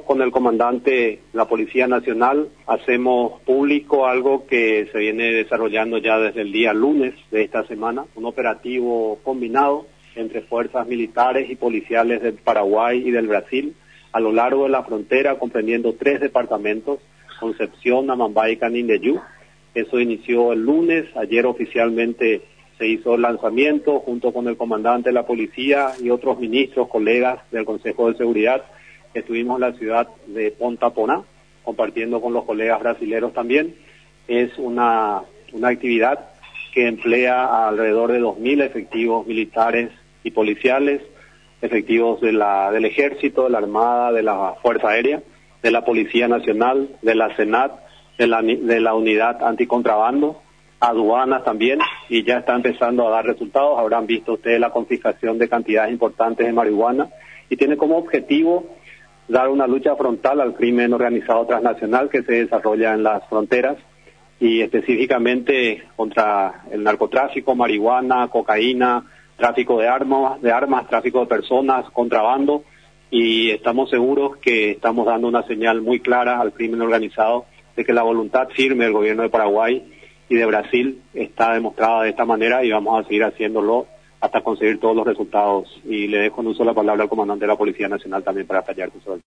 Con el comandante de la Policía Nacional hacemos público algo que se viene desarrollando ya desde el día lunes de esta semana, un operativo combinado entre fuerzas militares y policiales del Paraguay y del Brasil a lo largo de la frontera, comprendiendo 3 departamentos, Concepción, Amambay y Canindeyú. Eso inició el lunes, ayer oficialmente se hizo el lanzamiento junto con el comandante de la policía y otros ministros, colegas del Consejo de Seguridad. Estuvimos en la ciudad de Ponta Poná, compartiendo con los colegas brasileños también. Es una actividad que emplea a alrededor de 2.000 efectivos militares y policiales, efectivos del Ejército, de la Armada, de la Fuerza Aérea, de la Policía Nacional, de la SENAT, de la Unidad Anticontrabando, aduanas también, y ya está empezando a dar resultados. Habrán visto ustedes la confiscación de cantidades importantes de marihuana, y tiene como objetivo dar una lucha frontal al crimen organizado transnacional que se desarrolla en las fronteras, y específicamente contra el narcotráfico, marihuana, cocaína, tráfico de armas, tráfico de personas, contrabando, y estamos seguros que estamos dando una señal muy clara al crimen organizado de que la voluntad firme del gobierno de Paraguay y de Brasil está demostrada de esta manera, y vamos a seguir haciéndolo hasta conseguir todos los resultados. Y le dejo en uso la palabra al comandante de la Policía Nacional también para tallar su